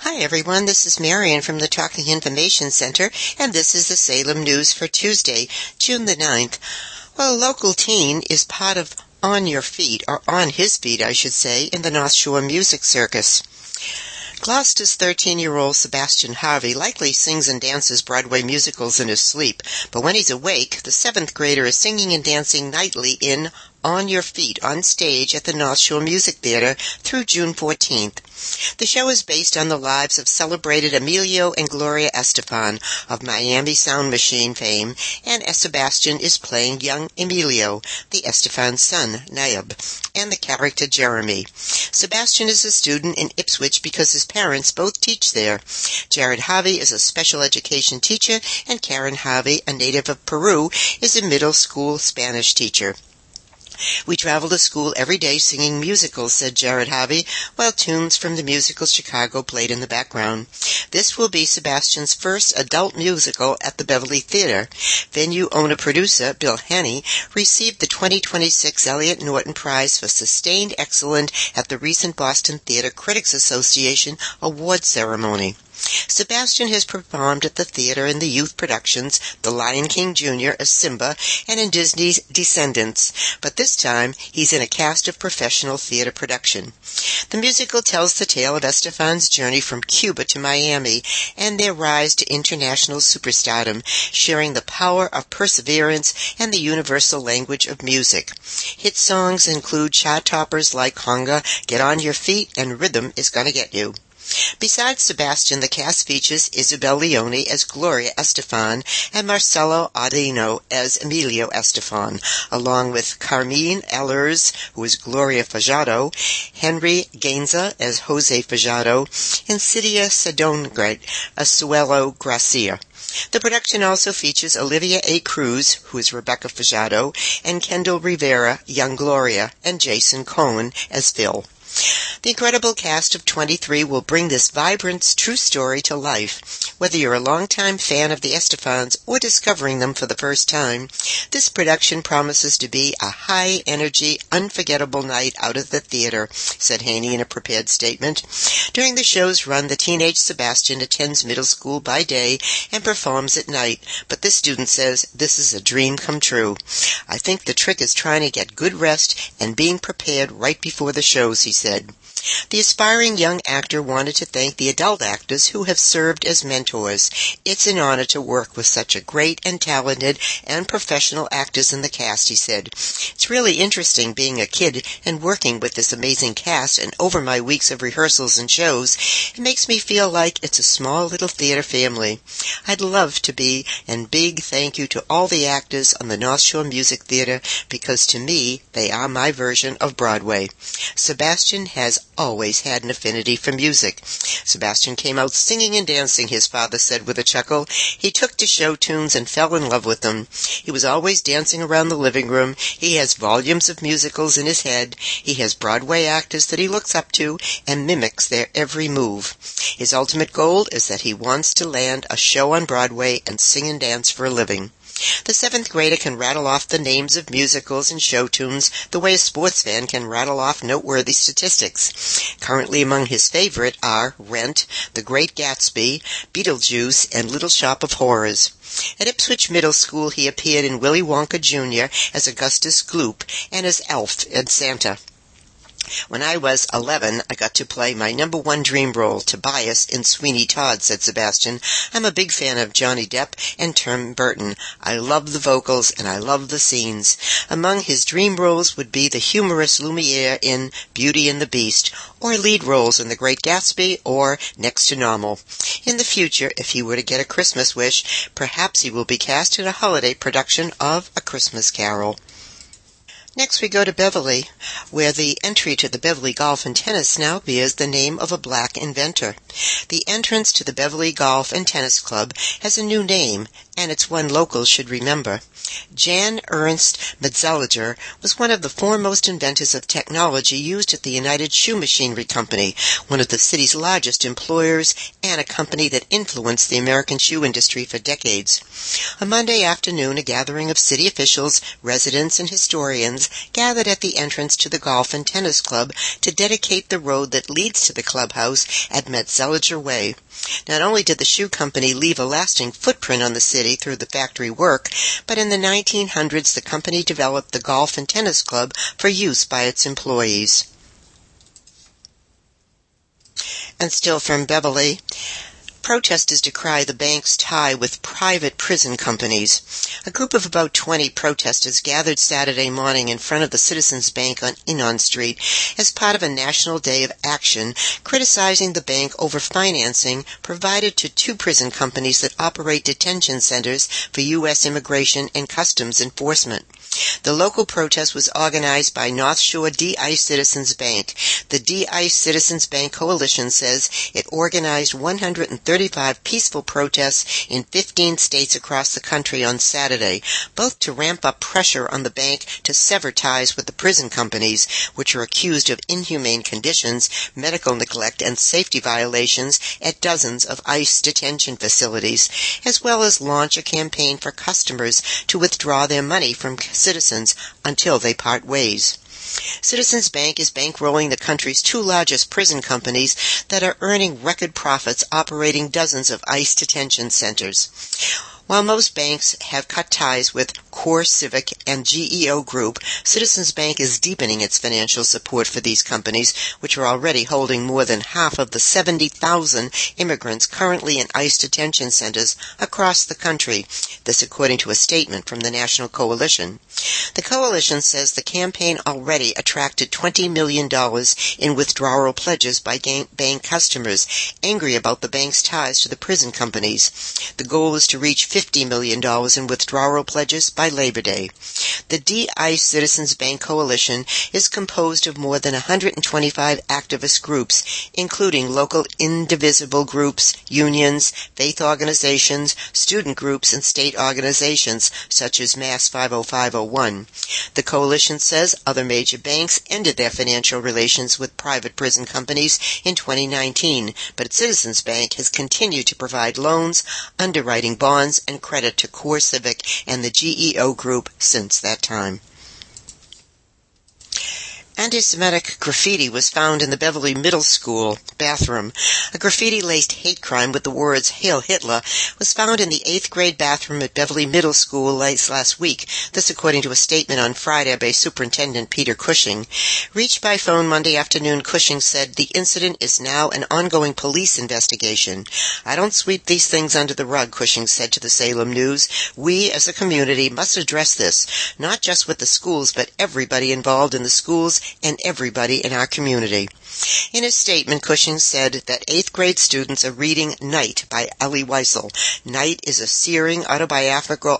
Hi everyone, this is Marion from the Talking Information Center, and this is the Salem News for Tuesday, June the 9th. Well, a local teen is part of On Your Feet, or On His Feet, I should say, in the North Shore Music Circus. Gloucester's 13-year-old Sebastian Harvey likely sings and dances Broadway musicals in his sleep, but when he's awake, the 7th grader is singing and dancing nightly in On Your Feet on stage at the North Shore Music Theater through June 14th. The show is based on the lives of celebrated Emilio and Gloria Estefan of Miami Sound Machine fame, and Sebastian is playing young Emilio, the Estefan's son, Nayib, and the character Jeremy. Sebastian is a student in Ipswich because his parents both teach there. Jared Harvey is a special education teacher, and Karen Harvey, a native of Peru, is a middle school Spanish teacher. "We travel to school every day singing musicals," said Jared Harvey, while tunes from the musical Chicago played in the background. This will be Sebastian's first adult musical at the Beverly Theater. Venue owner-producer Bill Hanney received the 2026 Elliott Norton Prize for Sustained Excellence at the recent Boston Theater Critics Association award ceremony. Sebastian has performed at the theater in the youth productions The Lion King Jr. as Simba and in Disney's Descendants, but this time he's in a cast of professional theater production. The musical tells the tale of Estefan's journey from Cuba to Miami and their rise to international superstardom, sharing the power of perseverance and the universal language of music. Hit songs include chart toppers like Conga, Get on Your Feet, and Rhythm is Gonna Get You. Besides Sebastian, the cast features Isabel Leone as Gloria Estefan and Marcelo Audino as Emilio Estefan, along with Carmine Allers, who is Gloria Fajardo, Henry Gainza as Jose Fajardo, and Cydia Sedongret as Suelo Gracia. The production also features Olivia A. Cruz, who is Rebecca Fajardo, and Kendall Rivera, young Gloria, and Jason Cohen as Phil. The incredible cast of 23 will bring this vibrant, true story to life. Whether you're a longtime fan of the Estefans or discovering them for the first time, this production promises to be a high-energy, unforgettable night out of the theater, said Haney in a prepared statement. During the show's run, the teenage Sebastian attends middle school by day and performs at night, but this student says this is a dream come true. "I think the trick is trying to get good rest and being prepared right before the shows," he said. The aspiring young actor wanted to thank the adult actors who have served as mentors. "It's an honor to work with such a great and talented and professional actors in the cast," he said. "It's really interesting being a kid and working with this amazing cast, and over my weeks of rehearsals and shows, it makes me feel like it's a small little theater family. I'd love to be, and big thank you to all the actors on the North Shore Music Theater, because to me, they are my version of Broadway." Sebastian has always had an affinity for music. "Sebastian came out singing and dancing," his father said with a chuckle. "He took to show tunes and fell in love with them. He was always dancing around the living room. He has volumes of musicals in his head. He has Broadway actors that he looks up to and mimics their every move. His ultimate goal is that he wants to land a show on Broadway and sing and dance for a living." The 7th grader can rattle off the names of musicals and show tunes the way a sports fan can rattle off noteworthy statistics. Currently among his favorite are Rent, The Great Gatsby, Beetlejuice, and Little Shop of Horrors. At Ipswich Middle School, he appeared in Willy Wonka Jr. as Augustus Gloop and as Elf and Santa. "When I was 11, I got to play my number one dream role, Tobias, in Sweeney Todd," said Sebastian. "I'm a big fan of Johnny Depp and Tim Burton. I love the vocals and I love the scenes." Among his dream roles would be the humorous Lumiere in Beauty and the Beast, or lead roles in The Great Gatsby or Next to Normal. In the future, if he were to get a Christmas wish, perhaps he will be cast in a holiday production of A Christmas Carol. Next we go to Beverly, where the entry to the Beverly Golf and Tennis now bears the name of a black inventor. The entrance to the Beverly Golf and Tennis Club has a new name, and it's one locals should remember. Jan Ernst Metzelger was one of the foremost inventors of technology used at the United Shoe Machinery Company, one of the city's largest employers and a company that influenced the American shoe industry for decades. On Monday afternoon, a gathering of city officials, residents, and historians gathered at the entrance to the Golf and Tennis Club to dedicate the road that leads to the clubhouse at Metzelger Way. Not only did the shoe company leave a lasting footprint on the city through the factory work, but in the 1900s the company developed the Golf and Tennis Club for use by its employees. And still from Beverly, protesters decry the bank's tie with private prison companies. A group of about 20 protesters gathered Saturday morning in front of the Citizens Bank on Enon Street as part of a national day of action, criticizing the bank over financing provided to two prison companies that operate detention centers for U.S. Immigration and Customs Enforcement. The local protest was organized by North Shore D.I. Citizens Bank. The D.I. Citizens Bank Coalition says it organized 135 peaceful protests in 15 states across the country on Saturday, both to ramp up pressure on the bank to sever ties with the prison companies, which are accused of inhumane conditions, medical neglect, and safety violations at dozens of ICE detention facilities, as well as launch a campaign for customers to withdraw their money from citizens until they part ways. Citizens Bank is bankrolling the country's two largest prison companies that are earning record profits operating dozens of ICE detention centers. While most banks have cut ties with Core Civic and GEO Group, Citizens Bank is deepening its financial support for these companies, which are already holding more than half of the 70,000 immigrants currently in ICE detention centers across the country. This according to a statement from the National Coalition. The coalition says the campaign already attracted $20 million in withdrawal pledges by bank customers, angry about the bank's ties to the prison companies. The goal is to reach $50 million in withdrawal pledges by Labor Day. The D.I. Citizens Bank Coalition is composed of more than 125 activist groups, including local indivisible groups, unions, faith organizations, student groups, and state organizations, such as Mass 50501. The coalition says other major banks ended their financial relations with private prison companies in 2019, but Citizens Bank has continued to provide loans, underwriting bonds, and credit to Core Civic and the GEO Group since that time. Anti-Semitic graffiti was found in the Beverly Middle School bathroom. A graffiti-laced hate crime with the words "Hail Hitler" was found in the 8th grade bathroom at Beverly Middle School last week, this according to a statement on Friday by Superintendent Peter Cushing. Reached by phone Monday afternoon, Cushing said the incident is now an ongoing police investigation. "I don't sweep these things under the rug," Cushing said to the Salem News. "We, as a community, must address this, not just with the schools, but everybody involved in the schools and everybody in our community." In his statement, Cushing said that 8th grade students are reading Night by Elie Wiesel. Night is a searing autobiographical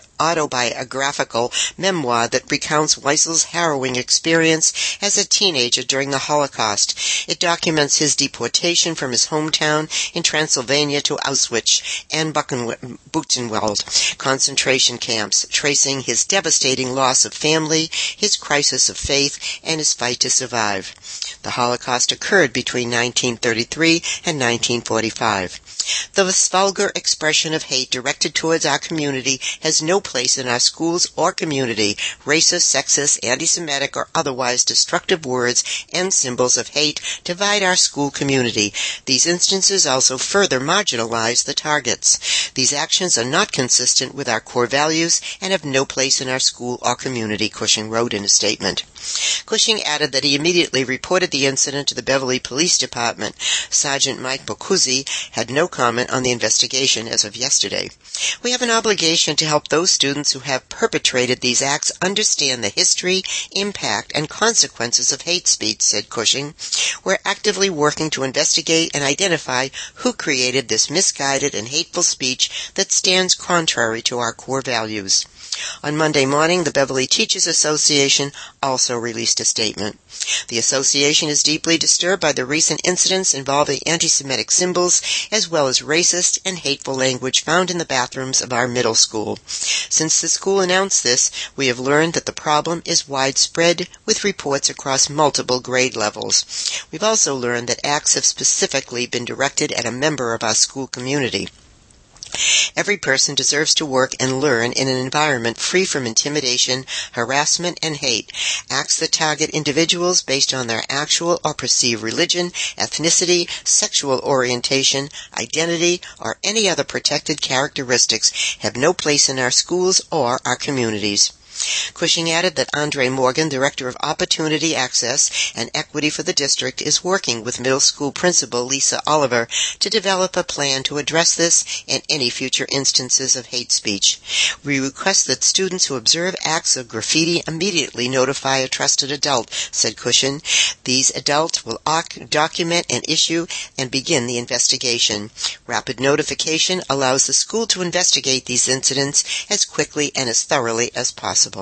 memoir that recounts Wiesel's harrowing experience as a teenager during the Holocaust. It documents his deportation from his hometown in Transylvania to Auschwitz and Buchenwald concentration camps, tracing his devastating loss of family, his crisis of faith, and his fight to survive. The Holocaust occurred between 1933 and 1945. This vulgar expression of hate directed towards our community has no place in our schools or community. Racist, sexist, anti-Semitic, or otherwise destructive words and symbols of hate divide our school community. These instances also further marginalize the targets. These actions are not consistent with our core values and have no place in our school or community, Cushing wrote in a statement. Cushing added that he immediately reported the incident to the Beverly Police Department. Sergeant Mike Boccuzzi had no comment on the investigation as of yesterday. "We have an obligation to help those students who have perpetrated these acts understand the history, impact, and consequences of hate speech," said Cushing. "We're actively working to investigate and identify who created this misguided and hateful speech that stands contrary to our core values." On Monday morning, the Beverly Teachers Association also released a statement. The association is deeply disturbed by the recent incidents involving anti-Semitic symbols as well as racist and hateful language found in the bathrooms of our middle school. Since the school announced this, we have learned that the problem is widespread with reports across multiple grade levels. We've also learned that acts have specifically been directed at a member of our school community. Every person deserves to work and learn in an environment free from intimidation, harassment, and hate. Acts that target individuals based on their actual or perceived religion, ethnicity, sexual orientation, identity, or any other protected characteristics have no place in our schools or our communities. Cushing added that Andre Morgan, Director of Opportunity Access and Equity for the district, is working with middle school principal Lisa Oliver to develop a plan to address this and any future instances of hate speech. We request that students who observe acts of graffiti immediately notify a trusted adult, said Cushing. These adults will document an issue and begin the investigation. Rapid notification allows the school to investigate these incidents as quickly and as thoroughly as possible.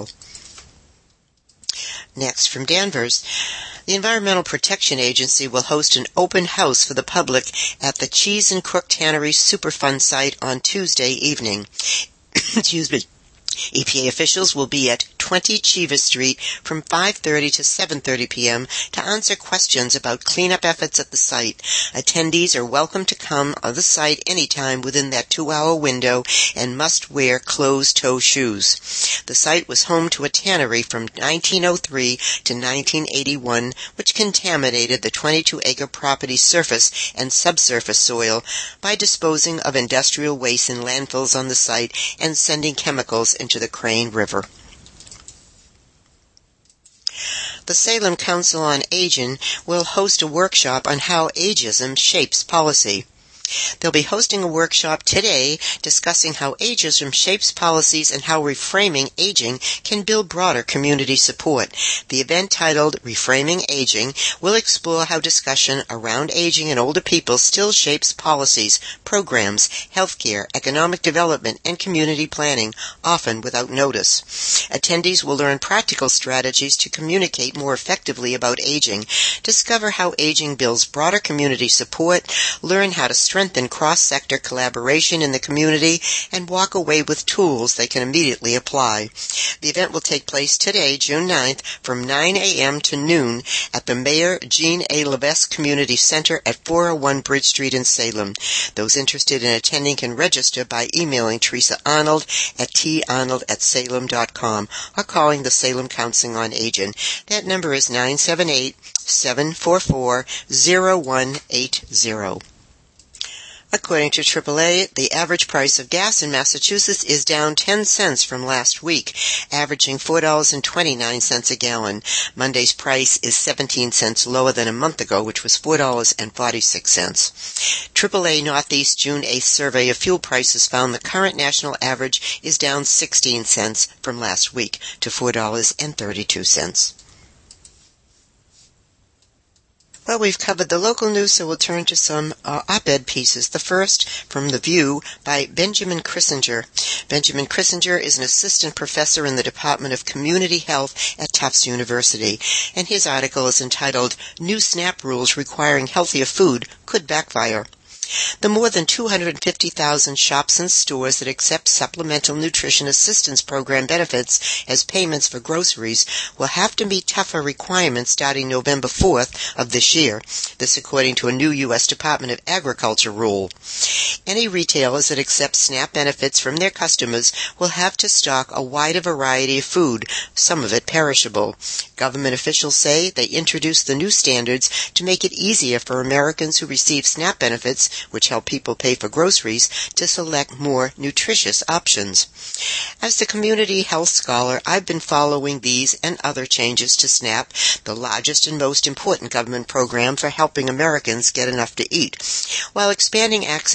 Next, from Danvers, the Environmental Protection Agency will host an open house for the public at the Cheese and Crook Tannery Superfund site on Tuesday evening. Excuse me. EPA officials will be at 20 Cheever Street from 5:30 to 7:30 p.m. to answer questions about cleanup efforts at the site. Attendees are welcome to come on the site anytime within that 2-hour window and must wear closed-toe shoes. The site was home to a tannery from 1903 to 1981, which contaminated the 22-acre property's surface and subsurface soil by disposing of industrial waste in landfills on the site and sending chemicals into the Crane River. The Salem Council on Aging will host a workshop on how ageism shapes policy. They'll be hosting a workshop today discussing how ageism shapes policies and how reframing aging can build broader community support. The event, titled Reframing Aging, will explore how discussion around aging and older people still shapes policies, programs, healthcare, economic development, and community planning, often without notice. Attendees will learn practical strategies to communicate more effectively about aging, discover how aging builds broader community support, learn how to strengthen cross-sector collaboration in the community, and walk away with tools they can immediately apply. The event will take place today, June 9th, from 9 a.m. to noon at the Mayor Jean A. Levesque Community Center at 401 Bridge Street in Salem. Those interested in attending can register by emailing Teresa Arnold at tarnold@salem.com or calling the Salem Council on Aging. That number is 978-744-0180. According to AAA, the average price of gas in Massachusetts is down 10 cents from last week, averaging $4.29 a gallon. Monday's price is 17 cents lower than a month ago, which was $4.46. AAA Northeast June 8th survey of fuel prices found the current national average is down 16 cents from last week to $4.32. Well, we've covered the local news, so we'll turn to some op-ed pieces. The first, from The View, by Benjamin Krissinger. Benjamin Krissinger is an assistant professor in the Department of Community Health at Tufts University, and his article is entitled, New SNAP Rules Requiring Healthier Food Could Backfire. The more than 250,000 shops and stores that accept Supplemental Nutrition Assistance Program benefits as payments for groceries will have to meet tougher requirements starting November 4th of this year. This according to a new U.S. Department of Agriculture rule. Any retailers that accept SNAP benefits from their customers will have to stock a wider variety of food, some of it perishable. Government officials say they introduced the new standards to make it easier for Americans who receive SNAP benefits, which help people pay for groceries, to select more nutritious options. As the community health scholar, I've been following these and other changes to SNAP, the largest and most important government program for helping Americans get enough to eat. While expanding access to health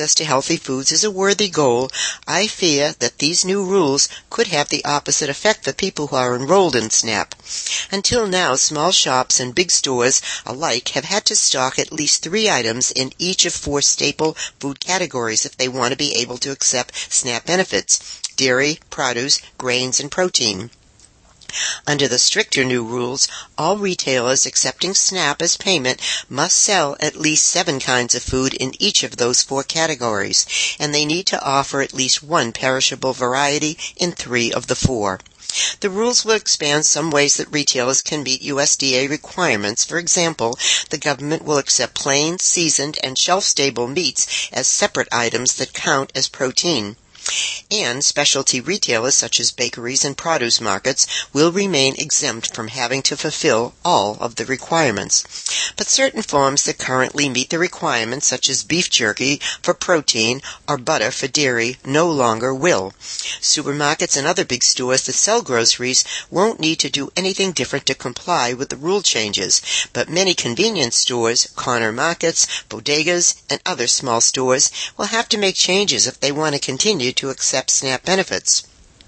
healthy foods is a worthy goal, I fear that these new rules could have the opposite effect for people who are enrolled in SNAP. Until now, small shops and big stores alike have had to stock at least 3 items in each of 4 staple food categories if they want to be able to accept SNAP benefits: dairy, produce, grains, and protein. Under the stricter new rules, all retailers accepting SNAP as payment must sell at least 7 kinds of food in each of those 4 categories, and they need to offer at least 1 perishable variety in 3 of the 4. The rules will expand some ways that retailers can meet USDA requirements. For example, the government will accept plain, seasoned, and shelf-stable meats as separate items that count as protein. And specialty retailers such as bakeries and produce markets will remain exempt from having to fulfill all of the requirements. But certain farms that currently meet the requirements, such as beef jerky for protein or butter for dairy, no longer will. Supermarkets and other big stores that sell groceries won't need to do anything different to comply with the rule changes, but many convenience stores, corner markets, bodegas, and other small stores will have to make changes if they want to continue to accept SNAP benefits.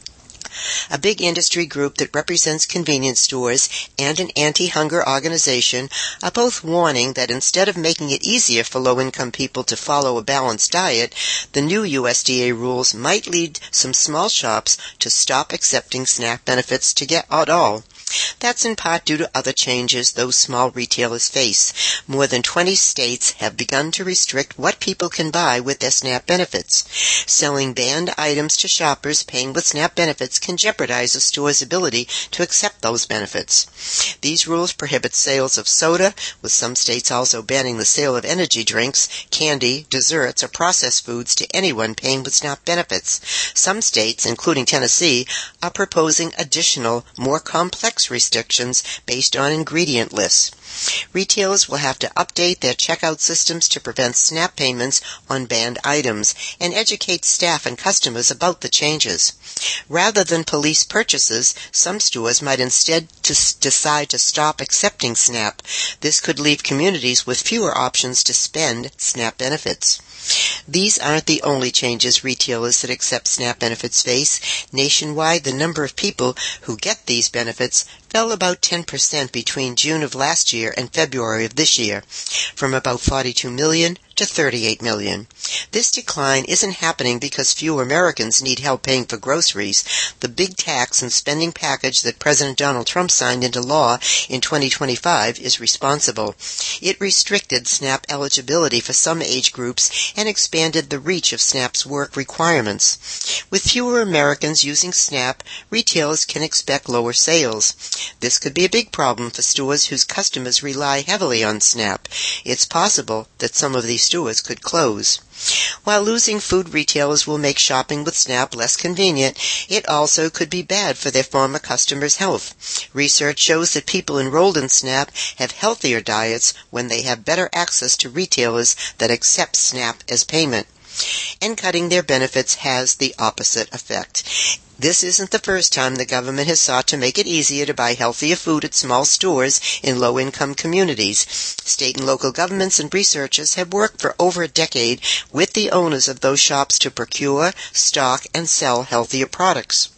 A big industry group that represents convenience stores and an anti-hunger organization are both warning that instead of making it easier for low-income people to follow a balanced diet, the new USDA rules might lead some small shops to stop accepting SNAP benefits to get at all. That's in part due to other changes those small retailers face. More than 20 states have begun to restrict what people can buy with their SNAP benefits. Selling banned items to shoppers paying with SNAP benefits can jeopardize a store's ability to accept those benefits. These rules prohibit sales of soda, with some states also banning the sale of energy drinks, candy, desserts, or processed foods to anyone paying with SNAP benefits. Some states, including Tennessee, are proposing additional, more complex restrictions based on ingredient lists. Retailers will have to update their checkout systems to prevent SNAP payments on banned items and educate staff and customers about the changes. Rather than police purchases, some stores might instead decide to stop accepting SNAP. This could leave communities with fewer options to spend SNAP benefits. These aren't the only changes retailers that accept SNAP benefits face. Nationwide, the number of people who get these benefits fell about 10% between June of last year and February of this year, from about 42 million to 38 million. This decline isn't happening because fewer Americans need help paying for groceries. The big tax and spending package that President Donald Trump signed into law in 2025 is responsible. It restricted SNAP eligibility for some age groups and expanded the reach of SNAP's work requirements. With fewer Americans using SNAP, retailers can expect lower sales. This could be a big problem for stores whose customers rely heavily on SNAP. It's possible that some of these stores could close. While losing food retailers will make shopping with SNAP less convenient, it also could be bad for their former customers' health. Research shows that people enrolled in SNAP have healthier diets when they have better access to retailers that accept SNAP as payment. And cutting their benefits has the opposite effect. This isn't the first time the government has sought to make it easier to buy healthier food at small stores in low-income communities. State and local governments and researchers have worked for over a decade with the owners of those shops to procure, stock, and sell healthier products.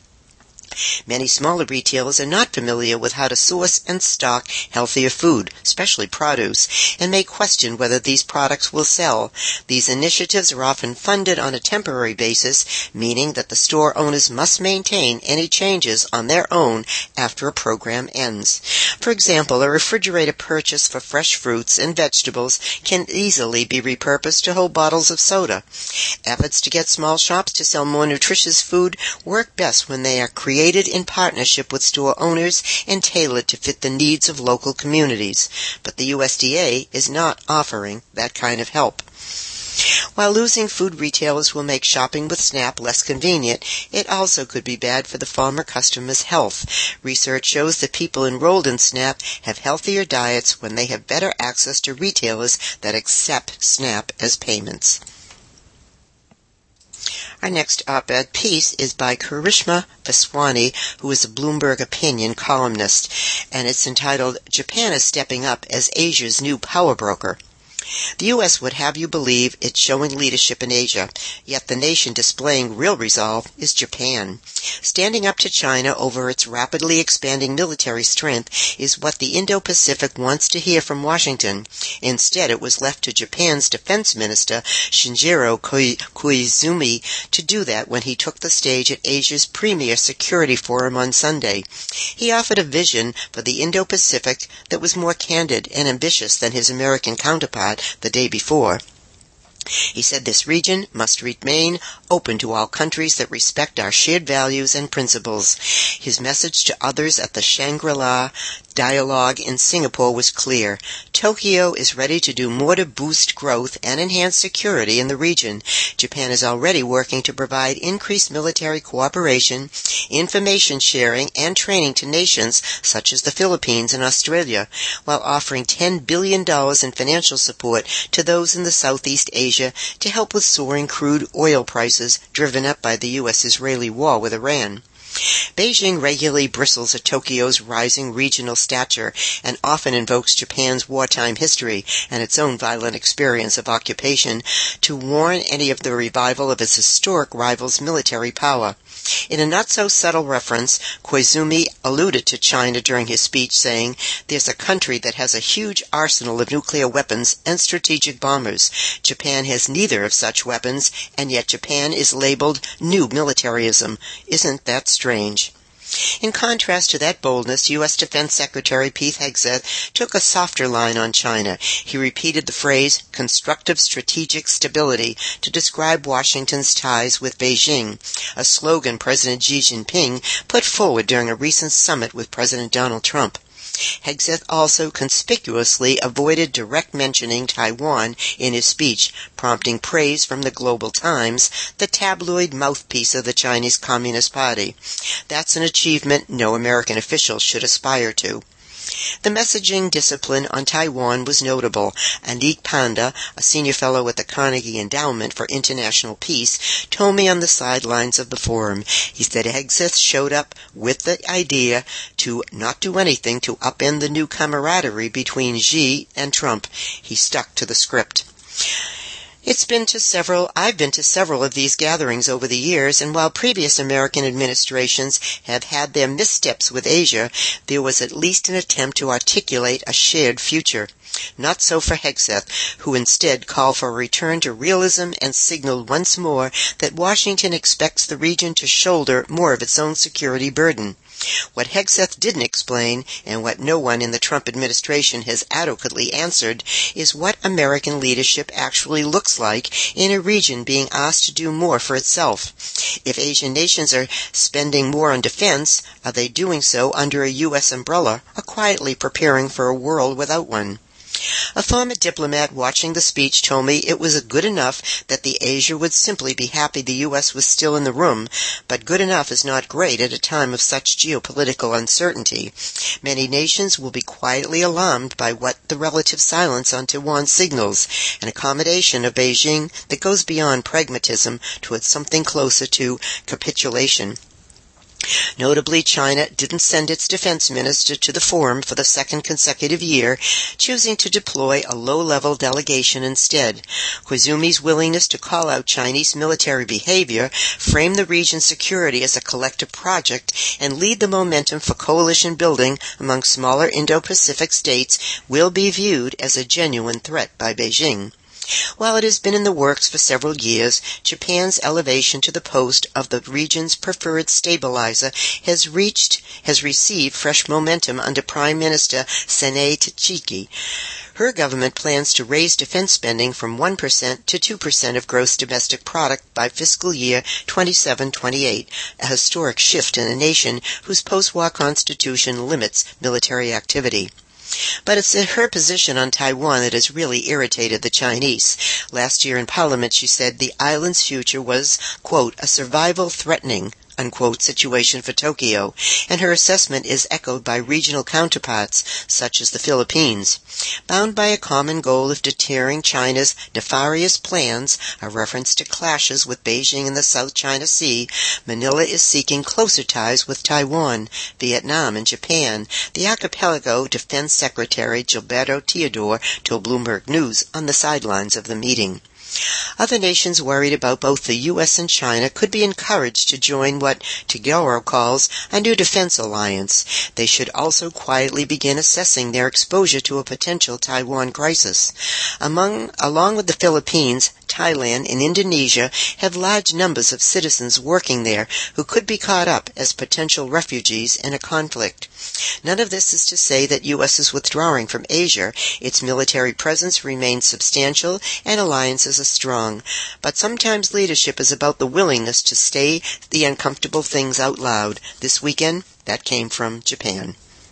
Many smaller retailers are not familiar with how to source and stock healthier food, especially produce, and may question whether these products will sell. These initiatives are often funded on a temporary basis, meaning that the store owners must maintain any changes on their own after a program ends. For example, a refrigerator purchase for fresh fruits and vegetables can easily be repurposed to hold bottles of soda. Efforts to get small shops to sell more nutritious food work best when they are created in partnership with store owners and tailored to fit the needs of local communities. But the USDA is not offering that kind of help. While losing food retailers will make shopping with SNAP less convenient, it also could be bad for the farmer customers' health. Research shows that people enrolled in SNAP have healthier diets when they have better access to retailers that accept SNAP as payments. Our next op-ed piece is by Karishma Vaswani, who is a Bloomberg opinion columnist, and it's entitled, "Japan is Stepping Up as Asia's New Power Broker." The U.S. would have you believe it's showing leadership in Asia, yet the nation displaying real resolve is Japan. Standing up to China over its rapidly expanding military strength is what the Indo-Pacific wants to hear from Washington. Instead, it was left to Japan's defense minister, Shinjiro Koizumi, to do that when he took the stage at Asia's premier security forum on Sunday. He offered a vision for the Indo-Pacific that was more candid and ambitious than his American counterpart the day before. He said this region must remain open to all countries that respect our shared values and principles. His message to others at the Shangri-La dialogue in Singapore was clear. Tokyo is ready to do more to boost growth and enhance security in the region. Japan is already working to provide increased military cooperation, information sharing, and training to nations such as the Philippines and Australia, while offering $10 billion in financial support to those in the Southeast Asia to help with soaring crude oil prices driven up by the U.S.-Israeli war with Iran. Beijing regularly bristles at Tokyo's rising regional stature and often invokes Japan's wartime history and its own violent experience of occupation to warn any of the revival of its historic rival's military power. In a not-so-subtle reference, Koizumi alluded to China during his speech, saying, "There's a country that has a huge arsenal of nuclear weapons and strategic bombers. Japan has neither of such weapons, and yet Japan is labeled new militarism. Isn't that strange?" In contrast to that boldness, U.S. Defense Secretary Pete Hegseth took a softer line on China. He repeated the phrase constructive strategic stability to describe Washington's ties with Beijing, a slogan President Xi Jinping put forward during a recent summit with President Donald Trump. Hegseth also conspicuously avoided direct mentioning Taiwan in his speech, prompting praise from the Global Times, the tabloid mouthpiece of the Chinese Communist Party. That's an achievement no American official should aspire to. The messaging discipline on Taiwan was notable. Anik Panda, a senior fellow at the Carnegie Endowment for International Peace, told me on the sidelines of the forum. He said Hegseth showed up with the idea to not do anything to upend the new camaraderie between Xi and Trump. He stuck to the script. I've been to several of these gatherings over the years, and while previous American administrations have had their missteps with Asia, there was at least an attempt to articulate a shared future. Not so for Hegseth, who instead called for a return to realism and signaled once more that Washington expects the region to shoulder more of its own security burden. What Hegseth didn't explain, and what no one in the Trump administration has adequately answered, is what American leadership actually looks like in a region being asked to do more for itself. If Asian nations are spending more on defense, are they doing so under a U.S. umbrella or quietly preparing for a world without one? A former diplomat watching the speech told me it was good enough that the Asia would simply be happy the U.S. was still in the room, but good enough is not great at a time of such geopolitical uncertainty. Many nations will be quietly alarmed by what the relative silence on Taiwan signals, an accommodation of Beijing that goes beyond pragmatism towards something closer to capitulation. Notably, China didn't send its defense minister to the forum for the second consecutive year, choosing to deploy a low-level delegation instead. Koizumi's willingness to call out Chinese military behavior, frame the region's security as a collective project, and lead the momentum for coalition building among smaller Indo-Pacific states will be viewed as a genuine threat by Beijing. While it has been in the works for several years, Japan's elevation to the post of the region's preferred stabilizer has received fresh momentum under Prime Minister Sanae Tachiki. Her government plans to raise defense spending from 1% to 2% of gross domestic product by fiscal year 27-28, a historic shift in a nation whose post-war constitution limits military activity. But it's her position on Taiwan that has really irritated the Chinese. Last year in Parliament, she said the island's future was, quote, a survival threatening, quote-unquote situation for Tokyo, and her assessment is echoed by regional counterparts, such as the Philippines. Bound by a common goal of deterring China's nefarious plans, a reference to clashes with Beijing in the South China Sea, Manila is seeking closer ties with Taiwan, Vietnam, and Japan, the archipelago Defense Secretary Gilberto Teodoro told Bloomberg News on the sidelines of the meeting. Other nations worried about both the U.S. and China could be encouraged to join what Teodoro calls a new defense alliance. They should also quietly begin assessing their exposure to a potential Taiwan crisis. Along with the Philippines, Thailand, and Indonesia have large numbers of citizens working there who could be caught up as potential refugees in a conflict. None of this is to say that U.S. is withdrawing from Asia. Its military presence remains substantial and alliances are strong. But sometimes leadership is about the willingness to say the uncomfortable things out loud. This weekend, that came from Japan.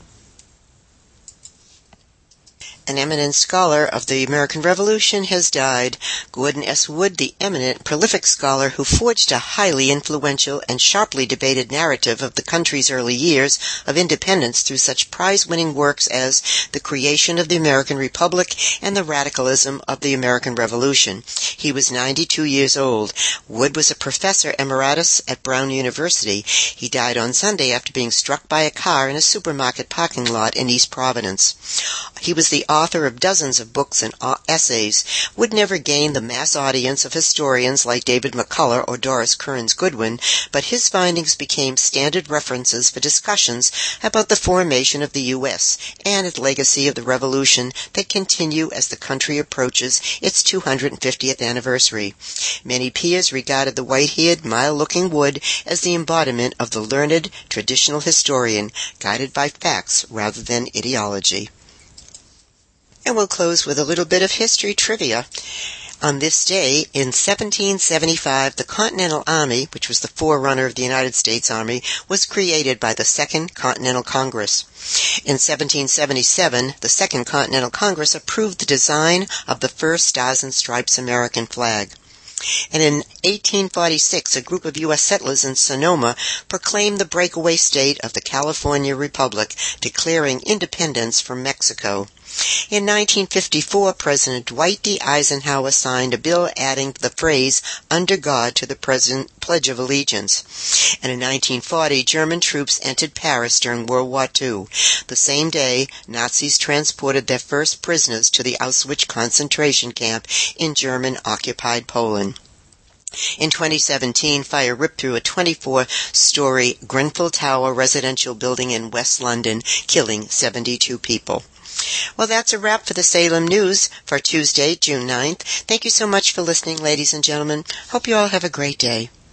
An eminent scholar of the American Revolution has died. Gordon S. Wood, the eminent, prolific scholar who forged a highly influential and sharply debated narrative of the country's early years of independence through such prize-winning works as The Creation of the American Republic and The Radicalism of the American Revolution. He was 92 years old. Wood was a professor emeritus at Brown University. He died on Sunday after being struck by a car in a supermarket parking lot in East Providence. He was the author of dozens of books and essays. Wood never gained the mass audience of historians like David McCullough or Doris Kearns Goodwin, but his findings became standard references for discussions about the formation of the U.S. and its legacy of the Revolution that continue as the country approaches its 250th anniversary. Many peers regarded the white-haired, mild-looking Wood as the embodiment of the learned, traditional historian, guided by facts rather than ideology. And we'll close with a little bit of history trivia. On this day, in 1775, the Continental Army, which was the forerunner of the United States Army, was created by the Second Continental Congress. In 1777, the Second Continental Congress approved the design of the first Stars and Stripes American flag. And in 1846, a group of U.S. settlers in Sonoma proclaimed the breakaway state of the California Republic, declaring independence from Mexico. In 1954, President Dwight D. Eisenhower signed a bill adding the phrase, "Under God," to the Pledge of Allegiance. And in 1940, German troops entered Paris during World War II. The same day, Nazis transported their first prisoners to the Auschwitz concentration camp in German-occupied Poland. In 2017, fire ripped through a 24-story Grenfell Tower residential building in West London, killing 72 people. Well, that's a wrap for the Salem News for Tuesday, June 9th. Thank you so much for listening, ladies and gentlemen. Hope you all have a great day.